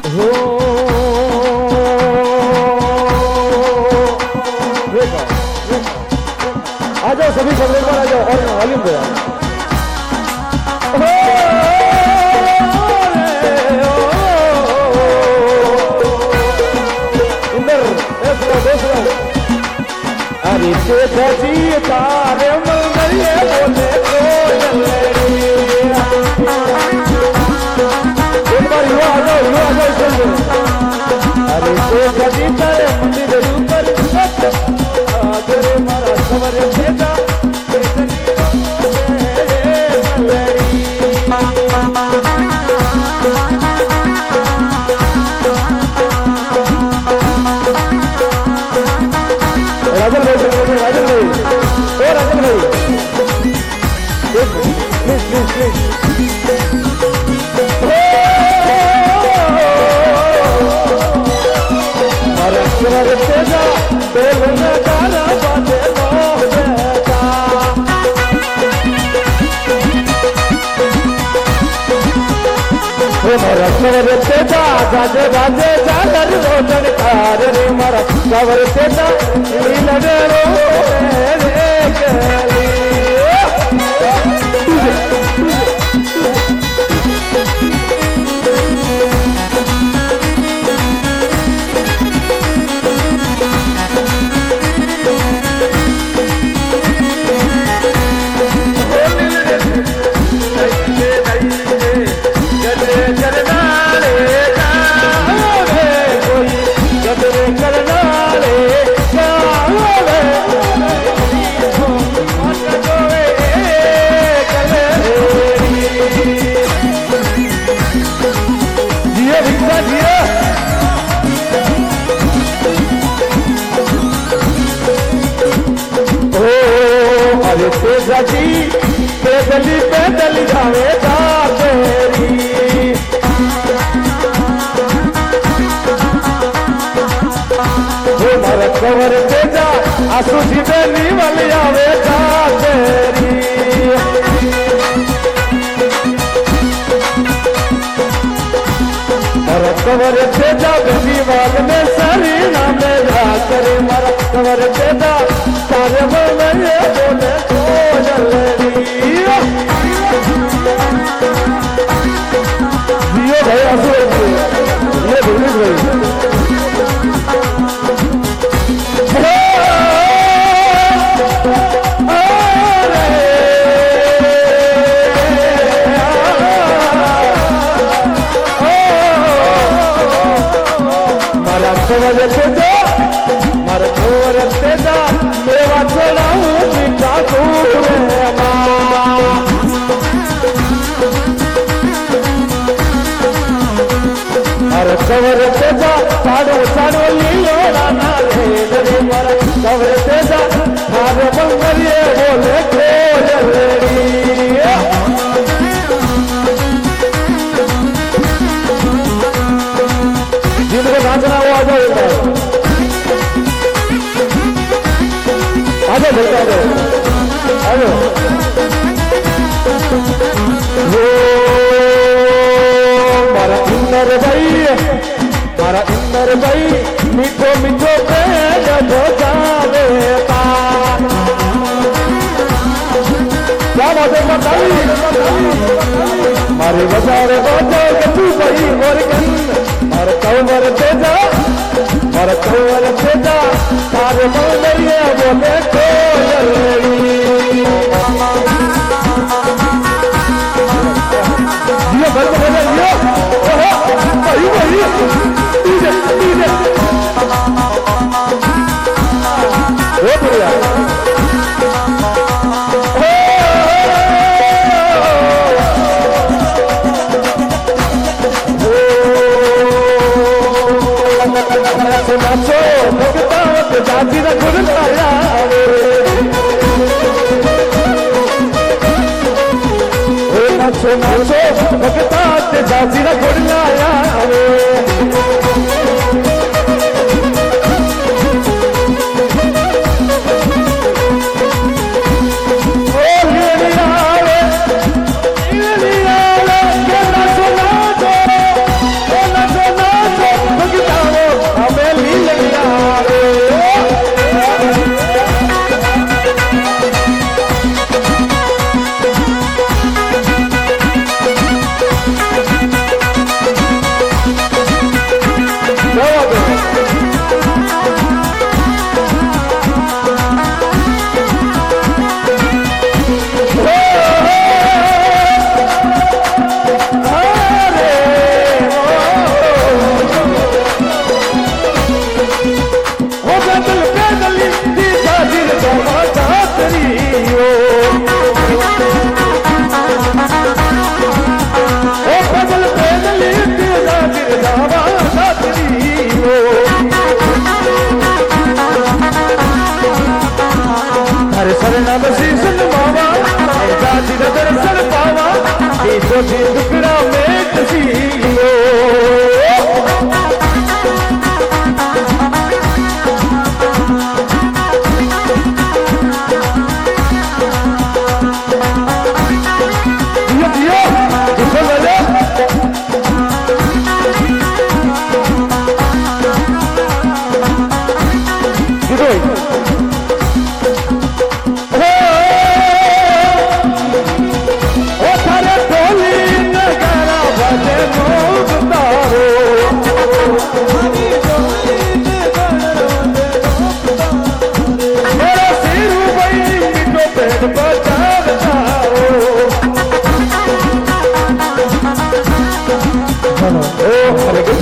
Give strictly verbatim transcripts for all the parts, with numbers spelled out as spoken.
आ जाओ सभी सब एक बार आ जाओ और वॉल्यूम पे सुंदर अरे देखा जी तारे मंगलिए बोले एक बार युवा आ जाओ युवा आ जाओ सुन अरे देखा जी तारे मंदिर ऊपर तेरे मारा सवर बेटा राजन भाई राजन भाई ओ राजन भाई प्लीज प्लीज प्लीज मारा सवर बेटा तेरे गाना बाजे मारा सवर तेजा गाजे गाजे जागर रोजन कार रे मारा सवर तेजा लगे रो रे गली तेजा जी पैदली पैदल जावेगा तेरी मारा कवर तेजा आंसू जी बेली वाली आवेगा तेरी मारा कवर तेजा बेली वाल में सारी नाम जा करे मारा कवर तेजा सारे बोले बोले ये भाई आंसू ये भूलिस भाई मारा सवर तेजा मारा सवर तेजा मेरा चढ़ाऊं बिका दूर मारा सवर तेजा साड़ो साड़ो लीलो राना रे रे मारा सवर तेजा सारे मंगलिए बोले कोयलेरी जिनको नाचना वो आ जाओ एक बार आ जाओ भैया आ जाओ मारा इंदर भाई मारा इंदर भाई मीठो मीठो पेड़ जो जावे क्या बात है मारे बजारे बजा तू भाई और मारा कौवर तेजा मारा कौवर तेजा सारे मंगलिए बोले कोयलेरी ये बंद हो गया ये ओहो भाई भाई डीजे डीजे ओ बढ़िया नाचो भगता जाती ना गुण लाया नाचो नाचो भगता जाती ना गुण लाया नाचो नाचो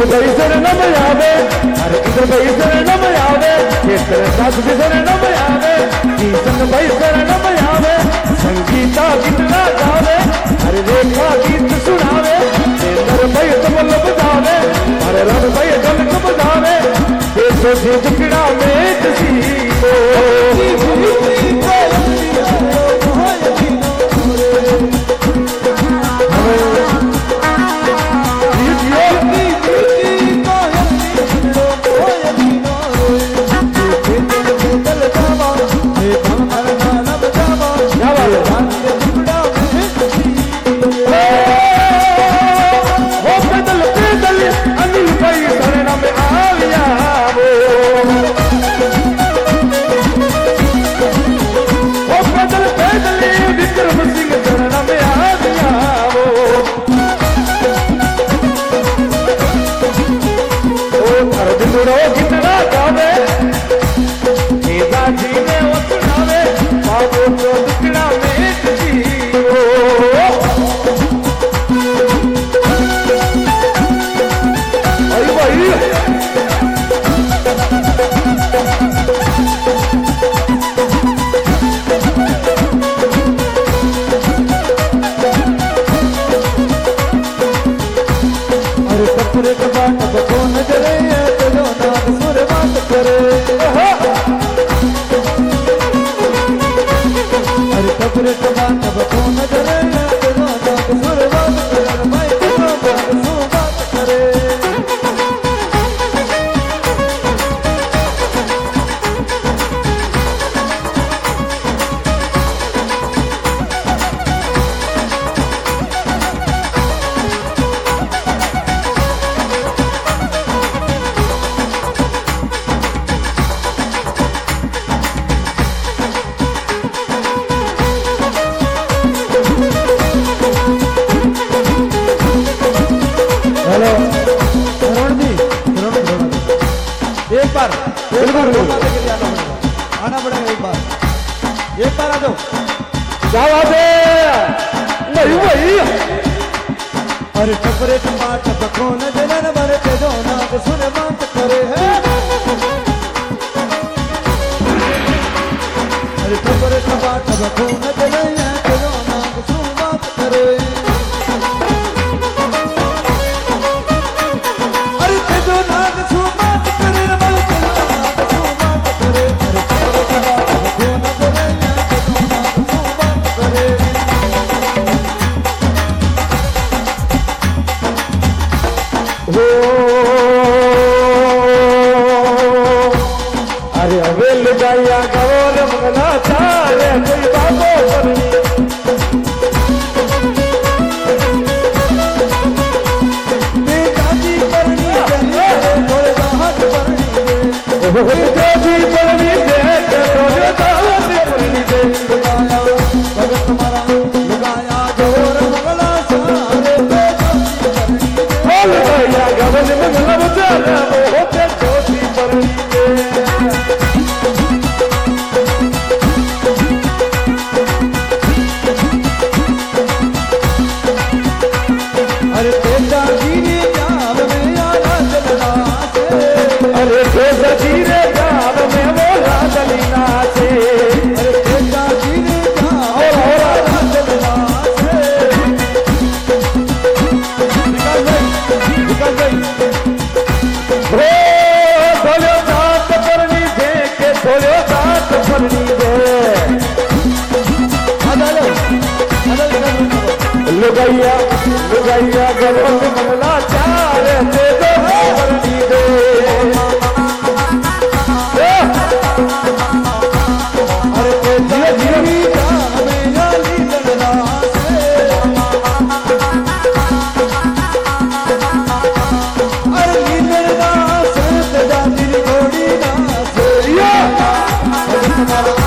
भाई शरणम आवे, अरे इंद्र भाई शरणम आवे, केसर दास भी शरणम आवे, किशन भाई शरणम आवे, संगीता कितना गावे, अरे रेखा गीत सुनावे, इंद्र भाई तबल बजावे, अरे रण भाई ढोलक बजावे, देशों से टुकड़ा में किसी को आना पड़ेगा एक बार, एक बार आ जाओ। क्या बात है? वही वही अरे टपरे टमाट पकोन जलन भरे पे जो नाक सुन बात करे है। अरे टपरे टमाट पकोन जलन पे जो नाक सुन बात करे। अरे पे जो नाक सुन बात करे रे बल पे जो नाक सुन बात करे। अरे टपरे टमाट पकोन जलन पे जो नाक सुन बात करे। अरे अवेल जाया गौर मंगला चारे कोई बाबो करनी बेदादी करनी जले थोड़े दाहत करनी दे बेदादी करनी दे थोड़े दाहत करनी दे लगाया भगत तुम्हारा लगाया गौर मंगला चारे बेदादी करनी दे बोल जाया गौर मंगला चारे होते जोती करनी दे। अरे बेटा जीरे जाम में आना चलना से। अरे बेटा जीरे जाम में बोला चलना से। अरे बेटा जीरे जाम में आना चलना से। निकल गई निकल गई हो बोलो दांत करनी दे के बोलो दांत करनी दे। आजा लो आजा लो लुगाइया लुगाइया गलों में मंगला चारे दे दो करनी दे। अरे बेटा जीरे जाम में आली चलना से। अरे लीलना से तेरा दिल घोड़ी ना से। या तुम्हारा